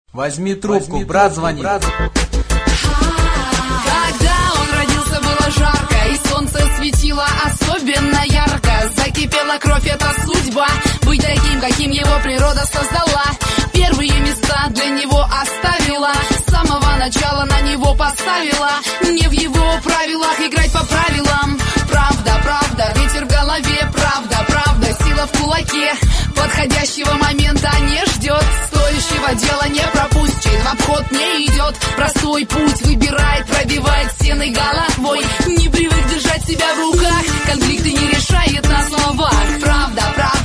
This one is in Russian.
Возьми трубку, брат звонит. Когда он родился, было жарко, и солнце светило особенно ярко. Закипела кровь, это судьба, быть таким, каким его природа создала. Первые места для него оставила, с самого начала на него поставила. Не в его правилах играть по правилам. Правда, правда, ветер в голове, правда, правда, сила в кулаке. Подходящего момента не ждет, стоящего дела не пропустит, в обход не идет. Простой путь выбирает, пробивает стены головой. Не привык держать себя в руках, конфликты не решает на словах. Правда, правда.